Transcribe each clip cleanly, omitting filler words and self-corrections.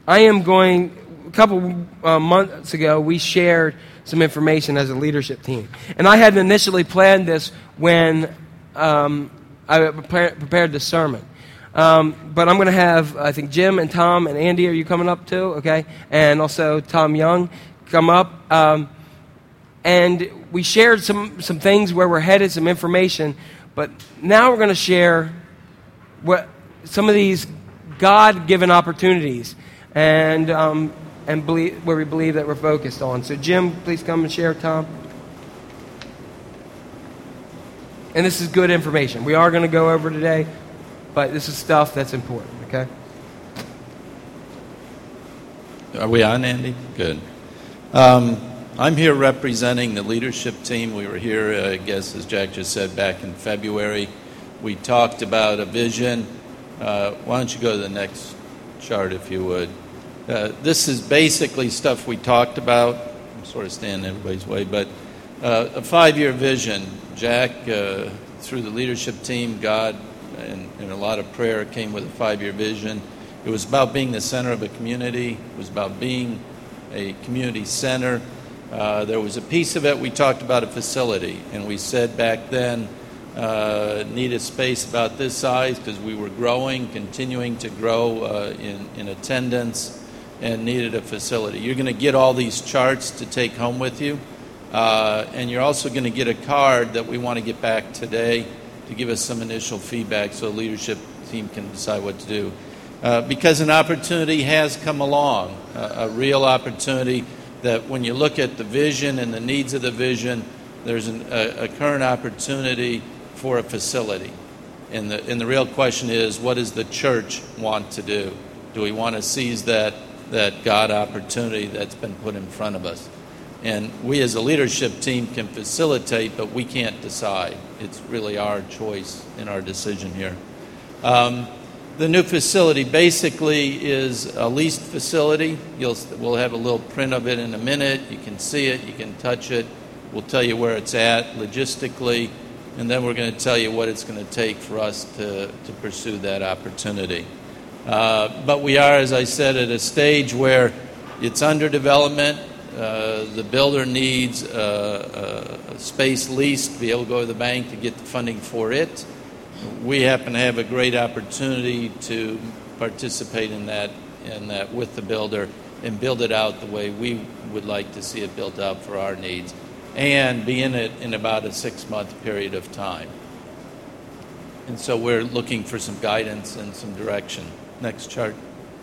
a couple months ago, we shared some information as a leadership team. And I hadn't initially planned this when I prepared this sermon. But I'm going to have, I think, Jim and Tom and Andy, are you coming up too? Okay. And also Tom Young come up. And we shared some things where we're headed, some information. But now we're going to share some of these God-given opportunities and where we believe that we're focused on. So Jim, please come and share, Tom. And this is good information. We are going to go over today, but this is stuff that's important, okay? Are we on, Andy? Good. I'm here representing the leadership team. We were here, I guess, as Jack just said, back in February. We talked about a vision. Why don't you go to the next chart, if you would. This is basically stuff we talked about. I'm sort of standing in everybody's way, but a 5-year vision. Jack, through the leadership team, God, and a lot of prayer, came with a 5-year vision. It was about being the center of a community. It was about being a community center. There was a piece of it, we talked about a facility, and we said back then, need a space about this size because we were growing, continuing to grow in attendance, and needed a facility. You're going to get all these charts to take home with you, and you're also going to get a card that we want to get back today to give us some initial feedback so the leadership team can decide what to do. Because an opportunity has come along, a real opportunity that when you look at the vision and the needs of the vision, there's a current opportunity for a facility. And the real question is, what does the church want to do? Do we want to seize that God opportunity that's been put in front of us? And we as a leadership team can facilitate, but we can't decide. It's really our choice and our decision here. The new facility basically is a leased facility. We'll have a little print of it in a minute. You can see it. You can touch it. We'll tell you where it's at logistically, and then we're going to tell you what it's going to take for us to pursue that opportunity. But we are, as I said, at a stage where it's under development. The builder needs a space leased to be able to go to the bank to get the funding for it. We happen to have a great opportunity to participate in that with the builder and build it out the way we would like to see it built out for our needs, and be in it in about a 6-month period of time. And so we're looking for some guidance and some direction. Next chart.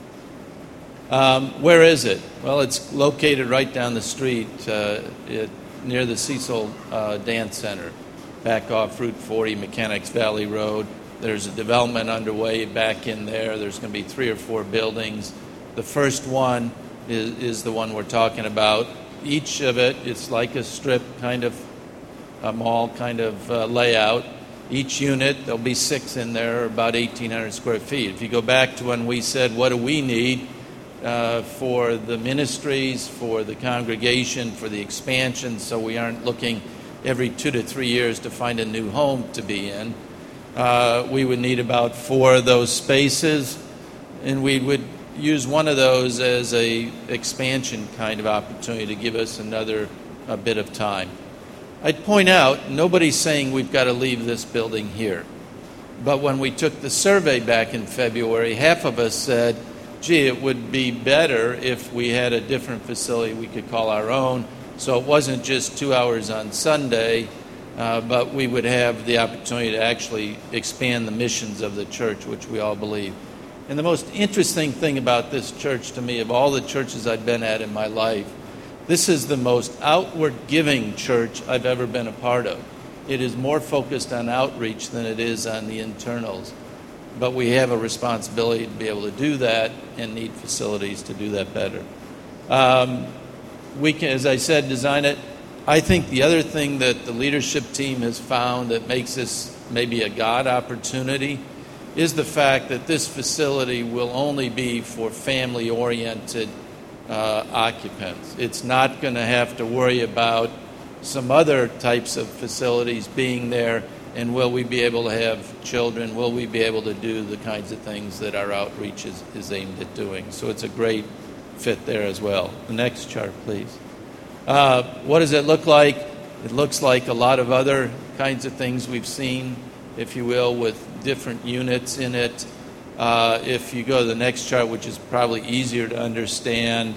Where is it? Well, it's located right down the street near the Cecil Dance Center, back off Route 40, Mechanics Valley Road. There's a development underway back in there. There's going to be 3 or 4 buildings. The first one is the one we're talking about. Each of it is like a strip kind of, a mall kind of layout. Each unit, there'll be 6 in there, about 1,800 square feet. If you go back to when we said, what do we need for the ministries, for the congregation, for the expansion, so we aren't looking every 2 to 3 years to find a new home to be in. We would need about 4 of those spaces, and we would use one of those as a expansion kind of opportunity to give us another bit of time. I'd point out, nobody's saying we've got to leave this building here. But when we took the survey back in February, half of us said, gee, it would be better if we had a different facility we could call our own. So it wasn't just 2 hours on Sunday, but we would have the opportunity to actually expand the missions of the church, which we all believe. And the most interesting thing about this church to me, of all the churches I've been at in my life, this is the most outward giving church I've ever been a part of. It is more focused on outreach than it is on the internals. But we have a responsibility to be able to do that and need facilities to do that better. We can, as I said, design it. I think the other thing that the leadership team has found that makes this maybe a God opportunity is the fact that this facility will only be for family-oriented occupants. It's not going to have to worry about some other types of facilities being there And will we be able to have children? Will we be able to do the kinds of things that our outreach is aimed at doing? So it's a great fit there as well. The next chart, please. What does it look like? It looks like a lot of other kinds of things we've seen, if you will, with different units in it. If you go to the next chart, which is probably easier to understand,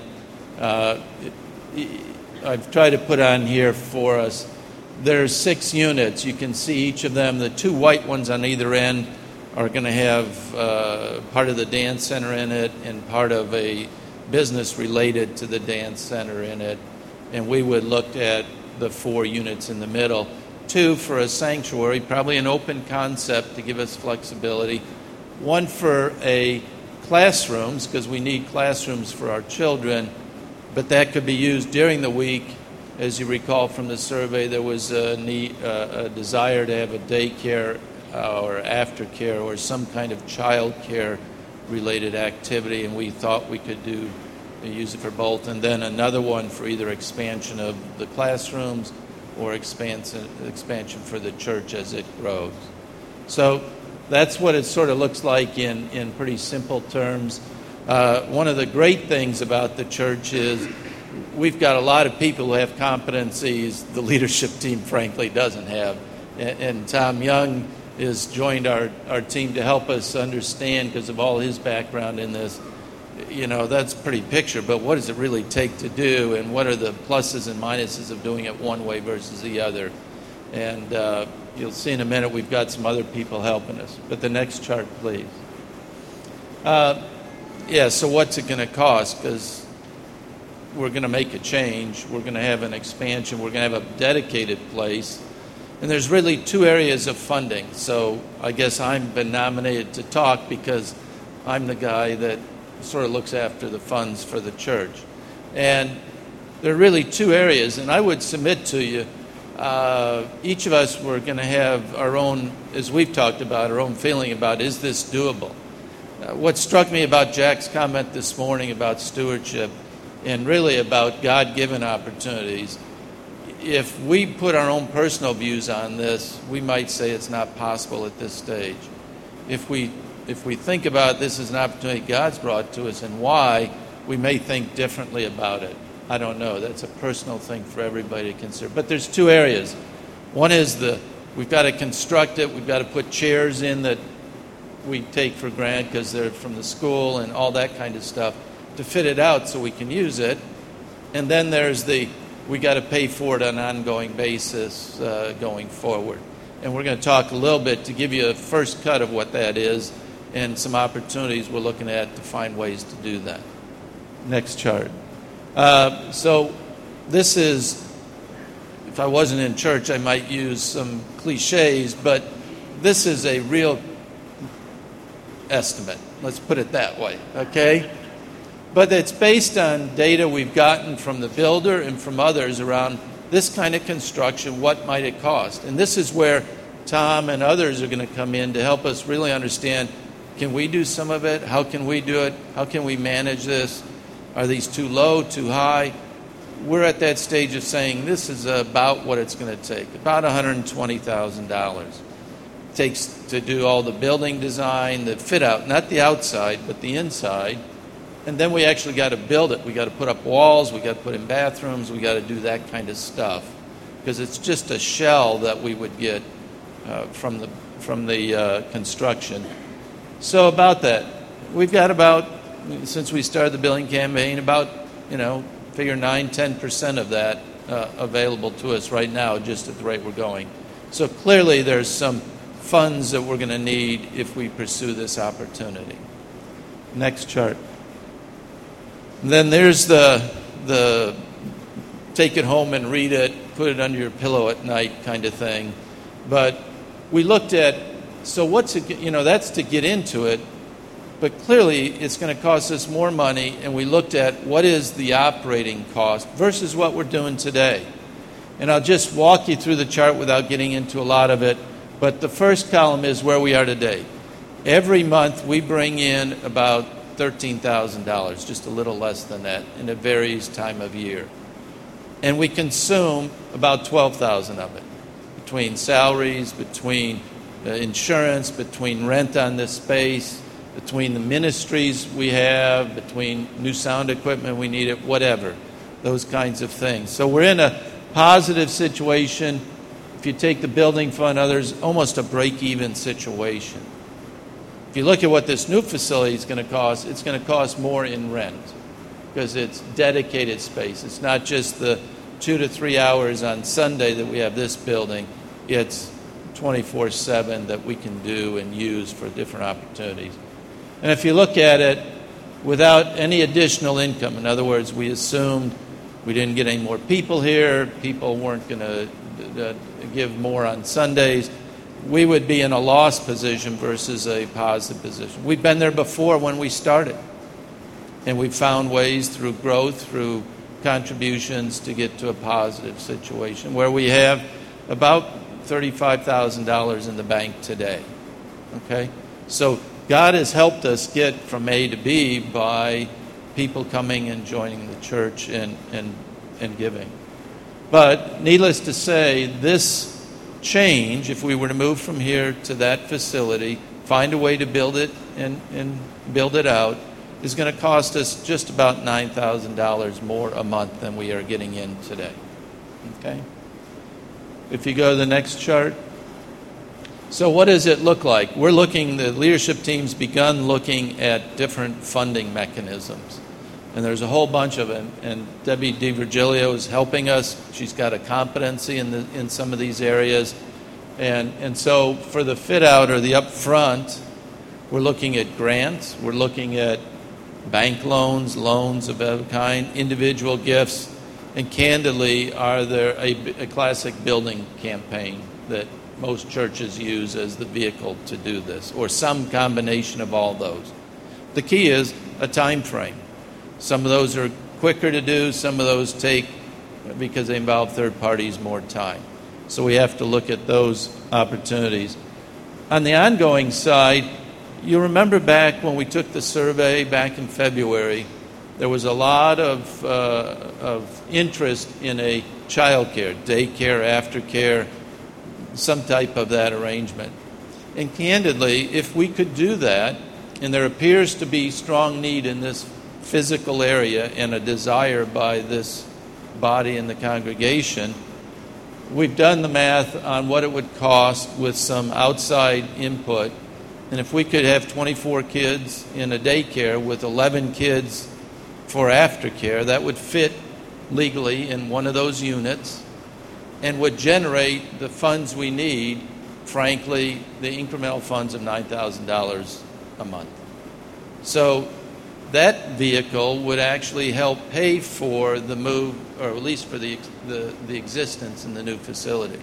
I've tried to put on here for us, there's 6 units. You can see each of them. The 2 white ones on either end are going to have part of the dance center in it and part of a business related to the dance center in it. And we would look at the 4 units in the middle. 2 for a sanctuary, probably an open concept to give us flexibility. 1 for a classrooms, because we need classrooms for our children, but that could be used during the week. As you recall from the survey, there was a desire to have a daycare or aftercare or some kind of child care related activity, and we thought we could use it for both. And then another one for either expansion of the classrooms or expansion for the church as it grows. So that's what it sort of looks like in pretty simple terms. One of the great things about the church is we've got a lot of people who have competencies the leadership team, frankly, doesn't have. And Tom Young has joined our team to help us understand, because of all his background in this, that's a pretty picture, but what does it really take to do, and what are the pluses and minuses of doing it one way versus the other? And you'll see in a minute we've got some other people helping us. But the next chart, please. So what's it going to cost? Because we're going to make a change. We're going to have an expansion. We're going to have a dedicated place. And there's really 2 areas of funding. So I guess I've been nominated to talk because I'm the guy that sort of looks after the funds for the church. And there are really 2 areas. And I would submit to you, each of us, we're going to have our own, as we've talked about, our own feeling about, is this doable? What struck me about Jack's comment this morning about stewardship and really about God-given opportunities, if we put our own personal views on this, we might say it's not possible at this stage. If we think about this as an opportunity God's brought to us and why, we may think differently about it. I don't know. That's a personal thing for everybody to consider. But there's 2 areas. One is we've got to construct it. We've got to put chairs in that we take for granted because they're from the school and all that kind of stuff, to fit it out so we can use it. And then there's we got to pay for it on an ongoing basis going forward. And we're going to talk a little bit to give you a first cut of what that is and some opportunities we're looking at to find ways to do that. Next chart. So this is, if I wasn't in church, I might use some cliches, but this is a real estimate. Let's put it that way, okay? But it's based on data we've gotten from the builder and from others around this kind of construction, what might it cost? And this is where Tom and others are going to come in to help us really understand, can we do some of it? How can we do it? How can we manage this? Are these too low, too high? We're at that stage of saying this is about what it's going to take, about $120,000. It takes to do all the building design, the fit out, not the outside, but the inside. And then we actually got to build it. We got to put up walls. We got to put in bathrooms. We got to do that kind of stuff, because it's just a shell that we would get from the construction. So about that, we've got about, since we started the building campaign, about figure 9-10% of that available to us right now, just at the rate we're going. So clearly, there's some funds that we're going to need if we pursue this opportunity. Next chart. Then there's the take it home and read it, put it under your pillow at night kind of thing. But we looked at, so what's it, that's to get into it, but clearly it's going to cost us more money, and we looked at what is the operating cost versus what we're doing today. And I'll just walk you through the chart without getting into a lot of it, but the first column is where we are today. Every month we bring in about $13,000, just a little less than that, and it varies time of year. And we consume about $12,000 of it. between salaries, between insurance, between rent on this space, between the ministries we have, between new sound equipment we needed, whatever, those kinds of things. So we're in a positive situation. If you take the building fund, there's almost a break-even situation. If you look at what this new facility is going to cost, it's going to cost more in rent because it's dedicated space. It's not just the 2 to 3 hours on Sunday that we have this building. It's 24/7 that we can do and use for different opportunities. And if you look at it without any additional income, in other words, we assumed we didn't get any more people here, people weren't going to give more on Sundays, we would be in a loss position versus a positive position. We've been there before when we started, and we've found ways through growth, through contributions to get to a positive situation where we have about $35,000 in the bank today. Okay? So God has helped us get from A to B by people coming and joining the church and giving. But needless to say, this change, if we were to move from here to that facility, find a way to build it and build it out, is going to cost us just about $9,000 more a month than we are getting in today. Okay? If you go to the next chart. So what does it look like? The leadership team's begun looking at different funding mechanisms. And there's a whole bunch of them. And Debbie DiVirgilio is helping us. She's got a competency in some of these areas. And so for the fit out or the upfront, we're looking at grants. We're looking at bank loans of every kind, individual gifts, and candidly, are there a classic building campaign that most churches use as the vehicle to do this, or some combination of all those. The key is a time frame. Some of those are quicker to do, some of those take, because they involve third parties, more time. So we have to look at those opportunities. On the ongoing side, you remember back when we took the survey back in February, there was a lot of interest in a child care, daycare, aftercare, some type of that arrangement. And candidly, if we could do that, and there appears to be strong need in this physical area and a desire by this body and the congregation, we've done the math on what it would cost with some outside input. And if we could have 24 kids in a daycare with 11 kids for aftercare, that would fit legally in one of those units and would generate the funds we need, frankly, the incremental funds of $9,000 a month. So that vehicle would actually help pay for the move, or at least for the existence in the new facility.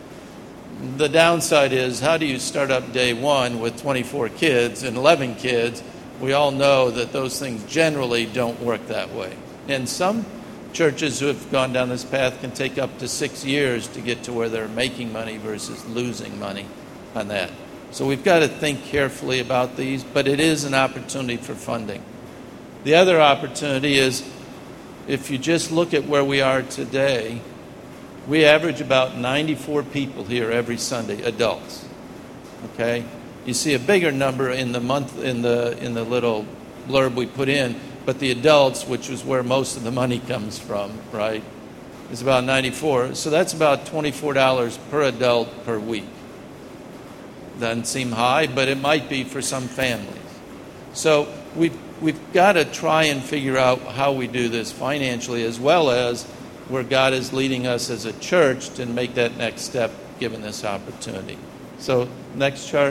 The downside is, how do you start up day one with 24 kids and 11 kids? We all know that those things generally don't work that way. And some churches who have gone down this path can take up to 6 years to get to where they're making money versus losing money on that. So we've got to think carefully about these, but it is an opportunity for funding. The other opportunity is, if you just look at where we are today, we average about 94 people here every Sunday, adults. Okay? You see a bigger number in the month in the little blurb we put in, but the adults, which is where most of the money comes from, right, is about 94. So that's about $24 per adult per week. Doesn't seem high, but it might be for some families. So we've got to try and figure out how we do this financially, as well as where God is leading us as a church to make that next step given this opportunity. So next chart.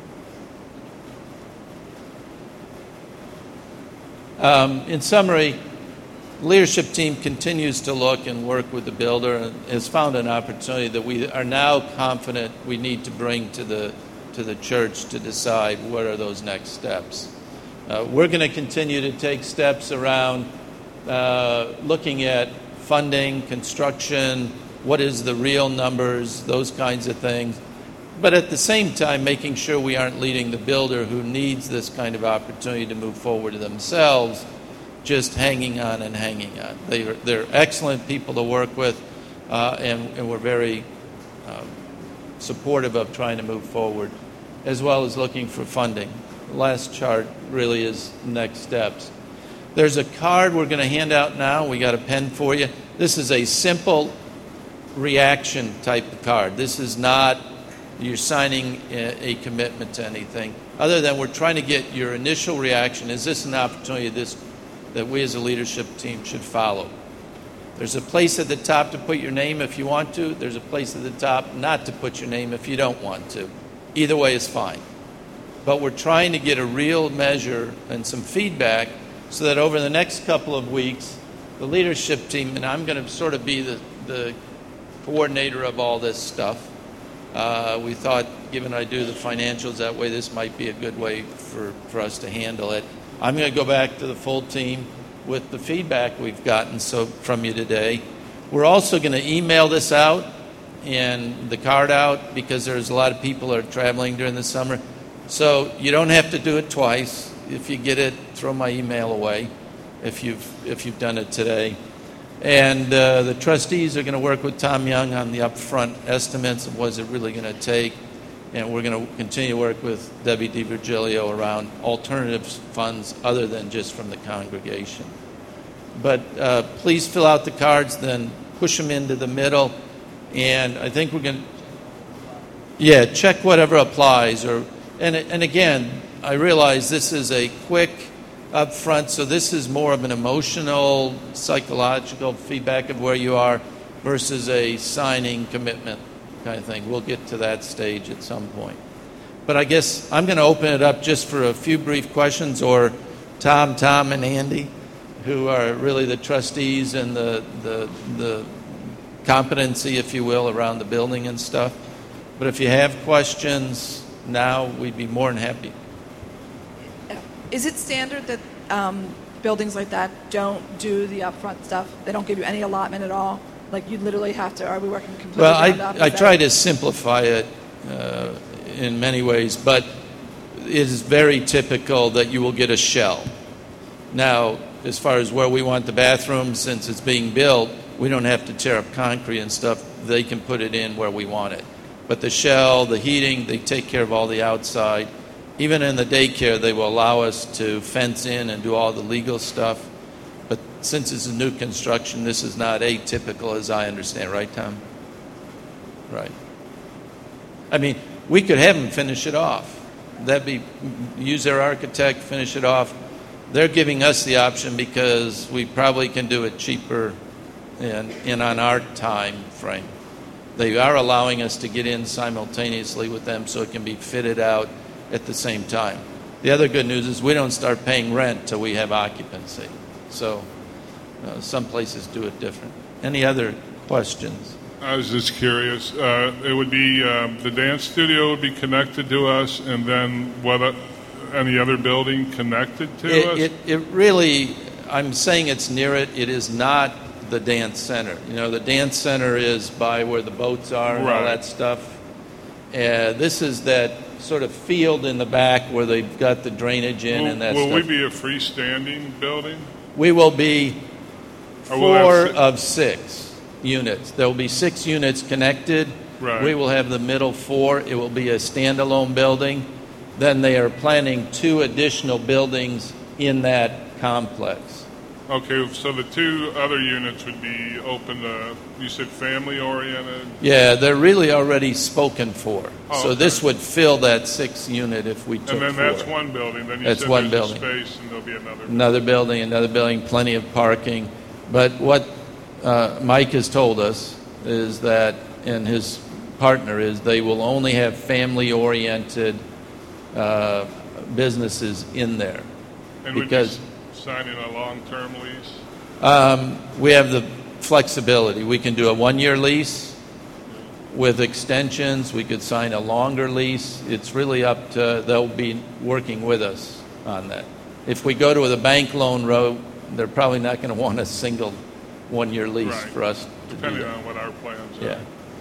In summary, the leadership team continues to look and work with the builder and has found an opportunity that we are now confident we need to bring to the church to decide what are those next steps. We're going to continue to take steps around looking at funding, construction, what is the real numbers, those kinds of things. But at the same time, making sure we aren't leading the builder who needs this kind of opportunity to move forward themselves, just hanging on and hanging on. They're excellent people to work with, and we're very supportive of trying to move forward, as well as looking for funding. The last chart really is next steps. There's a card we're going to hand out now. We got a pen for you. This is a simple reaction type of card. This is not you're signing a commitment to anything, other than we're trying to get your initial reaction. Is this an opportunity that we as a leadership team should follow? There's a place at the top to put your name if you want to. There's a place at the top not to put your name if you don't want to. Either way is fine. But we're trying to get a real measure and some feedback so that over the next couple of weeks, the leadership team, and I'm going to sort of be the coordinator of all this stuff. We thought, given I do the financials that way, this might be a good way for us to handle it. I'm going to go back to the full team with the feedback we've gotten from you today. We're also going to email this out and the card out because there's a lot of people that are traveling during the summer. So you don't have to do it twice. If you get it, throw my email away if you've done it today. And the trustees are going to work with Tom Young on the upfront estimates of what is it really going to take. And we're going to continue to work with Debbie DiVirgilio around alternative funds other than just from the congregation. But please fill out the cards, then push them into the middle. And I think we're going to, check whatever applies. And again, I realize this is a quick upfront, so this is more of an emotional, psychological feedback of where you are versus a signing commitment kind of thing. We'll get to that stage at some point. But I guess I'm going to open it up just for a few brief questions, or Tom, and Andy, who are really the trustees and the competency, if you will, around the building and stuff. But if you have questions now, we'd be more than happy. Is it standard that buildings like that don't do the upfront stuff? They don't give you any allotment at all? Like you literally have to, are we working completely Well, I try to simplify it in many ways, but it is very typical that you will get a shell. Now, as far as where we want the bathroom, since it's being built, we don't have to tear up concrete and stuff. They can put it in where we want it. But the shell, the heating, they take care of all the outside. Even in the daycare, they will allow us to fence in and do all the legal stuff. But since it's a new construction, this is not atypical as I understand. Right, Tom? Right. I mean, we could have them finish it off. Use their architect, finish it off. They're giving us the option because we probably can do it cheaper and on our time frame. They are allowing us to get in simultaneously with them so it can be fitted out at the same time. The other good news is we don't start paying rent till we have occupancy. So some places do it different. Any other questions? I was just curious. It would be the dance studio would be connected to us, and then what? Any other building connected to us? It really, I'm saying it's near it. It is not the dance center. You know, the dance center is by where the boats are and all that stuff. This is that sort of field in the back where they've got the drainage in and that stuff. Will we be a freestanding building? We will be 4 of 6 units. There will be 6 units connected. Right. We will have the middle 4. It will be a standalone building. Then they are planning 2 additional buildings in that complex. Okay, so the 2 other units would be open to, you said family-oriented? Yeah, they're really already spoken for. So okay. this would fill that 6th unit if we took 4. And then that's one building. Then you that's said one there's building. A space and there'll be another building, plenty of parking. But what Mike has told us is that, and his partner is, they will only have family-oriented businesses in there. And because would you signing a long-term lease? We have the flexibility. We can do a 1-year lease with extensions. We could sign a longer lease. It's really up to, they'll be working with us on that. If we go to the bank loan road, they're probably not going to want a single 1-year lease for us to do that. Depending on what our plans are. Yeah.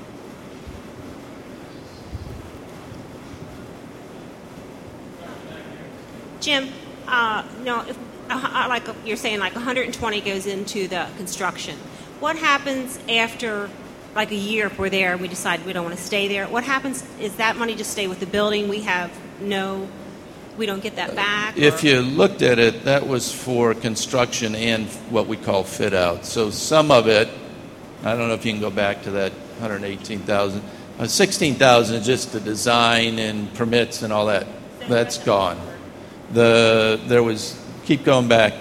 Jim, if like you're saying, like 120 goes into the construction. What happens after like a year if we're there and we decide we don't want to stay there, what happens? Is that money just stay with the building? We don't get that back? If you looked at it, that was for construction and what we call fit out. So some of it, I don't know if you can go back to that 118,000. 16,000 is just the design and permits and all that. That's gone. There was, keep going back.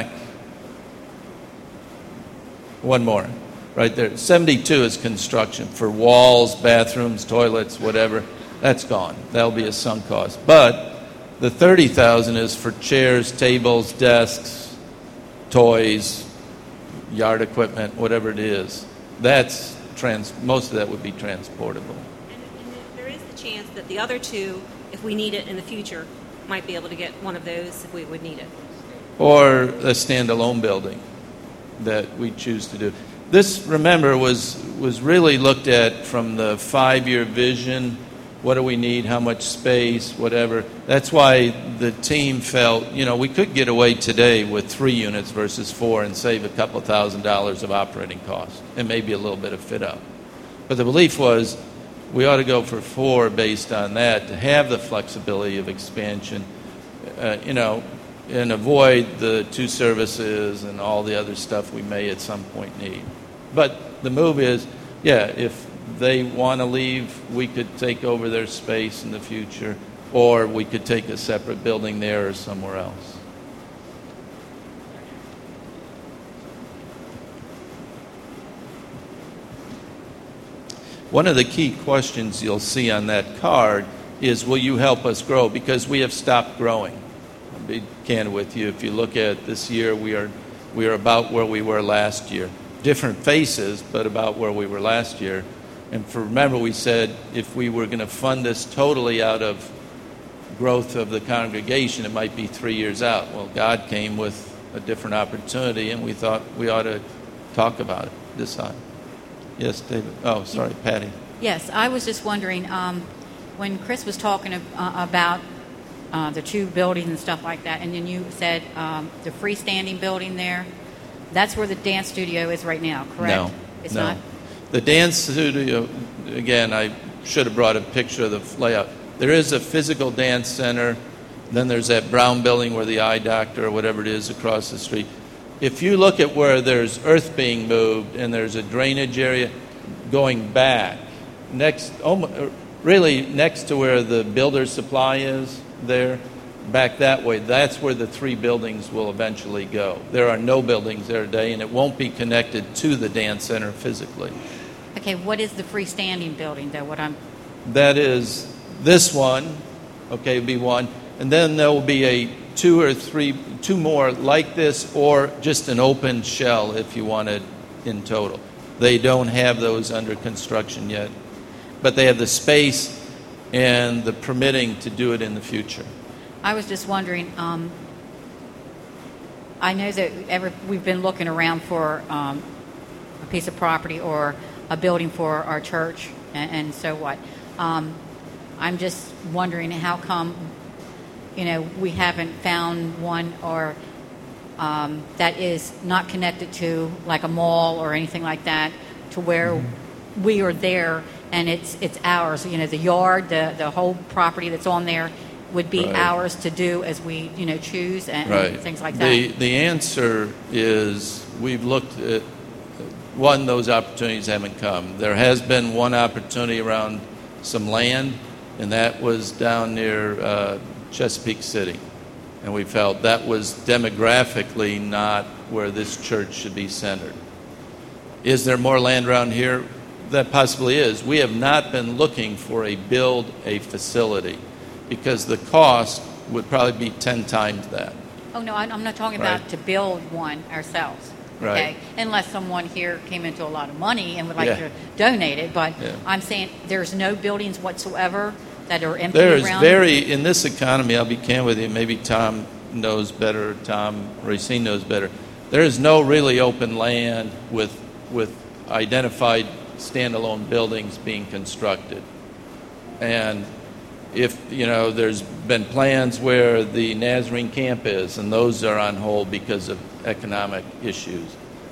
One more, right there. 72 is construction for walls, bathrooms, toilets, whatever. That's gone. That'll be a sunk cost. But the 30,000 is for chairs, tables, desks, toys, yard equipment, whatever it is. That's most of that would be transportable. And there is the chance that the other two, if we need it in the future, might be able to get one of those if we would need it. Or a standalone building that we choose to do. This, remember, was really looked at from the 5-year vision. What do we need? How much space? Whatever. That's why the team felt, we could get away today with 3 units versus 4 and save a couple $1,000s of operating costs and maybe a little bit of fit out. But the belief was we ought to go for 4 based on that to have the flexibility of expansion, and avoid the 2 services and all the other stuff we may at some point need. But the move is, if they want to leave, we could take over their space in the future, or we could take a separate building there or somewhere else. One of the key questions you'll see on that card is, will you help us grow? Because we have stopped growing. I'll be candid with you. If you look at this year, we are about where we were last year. Different faces, but about where we were last year. And remember, we said if we were going to fund this totally out of growth of the congregation, it might be 3 years out. Well, God came with a different opportunity, and we thought we ought to talk about it, decide. Yes, David. Oh, sorry, Patty. Yes, I was just wondering, when Chris was talking about the 2 buildings and stuff like that, and then you said the freestanding building there, that's where the dance studio is right now, correct? No. It's not? The dance studio, again, I should have brought a picture of the layout. There is a physical dance center. Then there's that brown building where the eye doctor or whatever it is across the street. If you look at where there's earth being moved and there's a drainage area going back, really next to where the builder's supply is there, back that way, that's where the 3 buildings will eventually go. There are no buildings there today, and it won't be connected to the dance center physically. Okay, what is the freestanding building, though? That is this one, okay, be one, and then there will be 2 or 3 more like this, or just an open shell if you wanted in total. They don't have those under construction yet, but they have the space and the permitting to do it in the future. I was just wondering, I know that we've been looking around for a piece of property or a building for our church, and so what. I'm just wondering how come, we haven't found one or that is not connected to like a mall or anything like that, to where we are there and it's ours. The yard, the whole property that's on there would be ours to do as we choose and things like that. The answer is we've looked at one, those opportunities haven't come. There has been one opportunity around some land, and that was down near Chesapeake City. And we felt that was demographically not where this church should be centered. Is there more land around here? That possibly is. We have not been looking for a facility, because the cost would probably be 10 times that. Oh, no, I'm not talking about to build one ourselves. Okay? Right. Unless someone here came into a lot of money and would like to donate it. But I'm saying there's no buildings whatsoever that are empty around. In this economy, I'll be candid with you, maybe Tom knows better, Tom Racine knows better. There is no really open land with identified standalone buildings being constructed. And if, there's been plans where the Nazarene camp is, and those are on hold because of economic issues.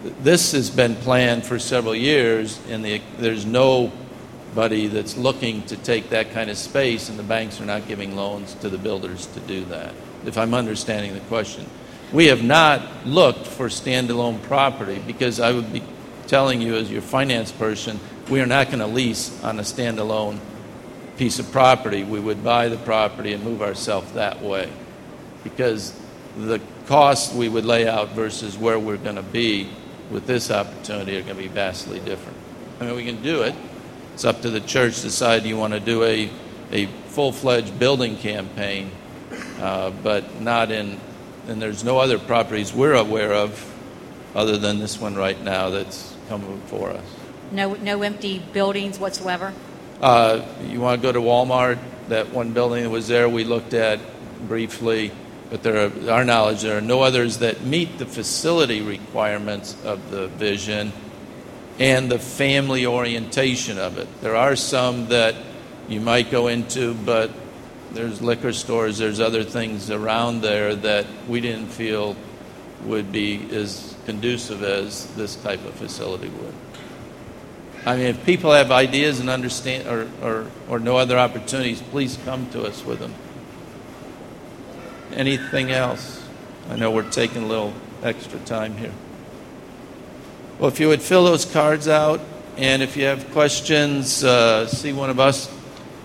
this has been planned for several years, and there's nobody that's looking to take that kind of space, and the banks are not giving loans to the builders to do that, if I'm understanding the question. We have not looked for standalone property because I would be telling you as your finance person, we are not going to lease on a standalone piece of property. We would buy the property and move ourselves that way because the costs we would lay out versus where we're going to be with this opportunity are going to be vastly different. I mean, we can do it. It's up to the church to decide you want to do a full-fledged building campaign, but not in, and there's no other properties we're aware of other than this one right now that's coming before us. No empty buildings whatsoever? You want to go to Walmart, that one building that was there we looked at briefly, but our knowledge, there are no others that meet the facility requirements of the vision and the family orientation of it. There are some that you might go into, but there's liquor stores, there's other things around there that we didn't feel would be as conducive as this type of facility would. I mean, if people have ideas and understand or no other opportunities, please come to us with them. Anything else? I know we're taking a little extra time here. Well, if you would fill those cards out, and if you have questions, see one of us.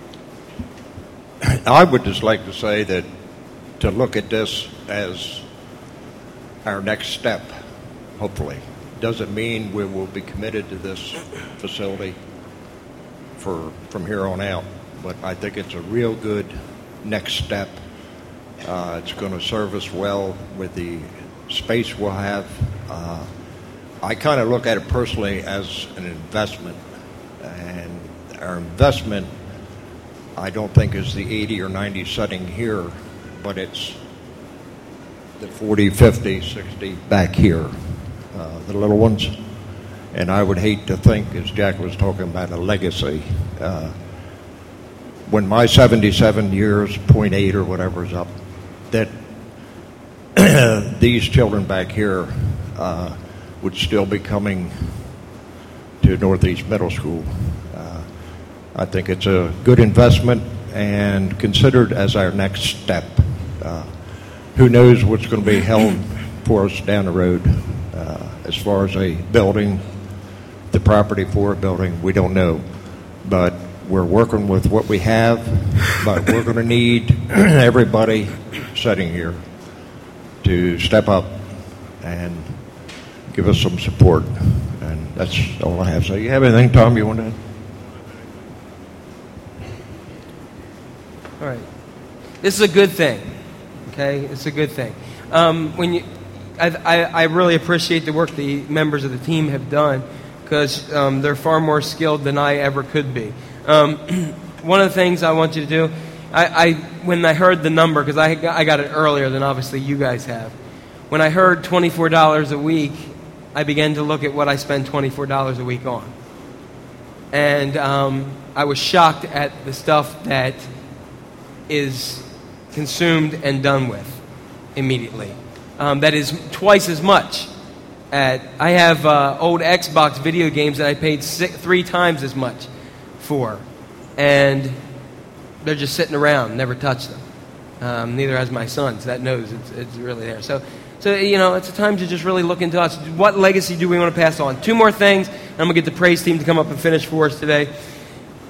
I would just like to say that to look at this as our next step, hopefully, doesn't mean we will be committed to this facility from here on out, but I think it's a real good next step. It's going to serve us well with the space we'll have. I kind of look at it personally as an investment, and our investment I don't think is the 80 or 90 setting here, but it's the 40, 50, 60 back here, the little ones. And I would hate to think, as Jack was talking about, a legacy. When my 77 years, 0.8 or whatever is up, that these children back here would still be coming to Northeast Middle School. I think it's a good investment and considered as our next step. Who knows what's going to be held for us down the road as far as a building, the property for a building, we don't know. But we're working with what we have, but we're going to need everybody sitting here to step up and give us some support. And that's all I have. So you have anything, Tom, you want to add? All right. This is a good thing. Okay? It's a good thing. I really appreciate the work the members of the team have done because they're far more skilled than I ever could be. One of the things I want you to do, when I heard the number, because I got it earlier than obviously you guys have, when I heard $24 a week, I began to look at what I spend $24 a week on. And I was shocked at the stuff that is consumed and done with immediately. That is twice as much. I have old Xbox video games that I paid 3 times as much for, and they're just sitting around, never touch them. Neither has my son, so that knows it's really there. So it's a time to just really look into us. What legacy do we want to pass on? 2 more things, and I'm going to get the praise team to come up and finish for us today.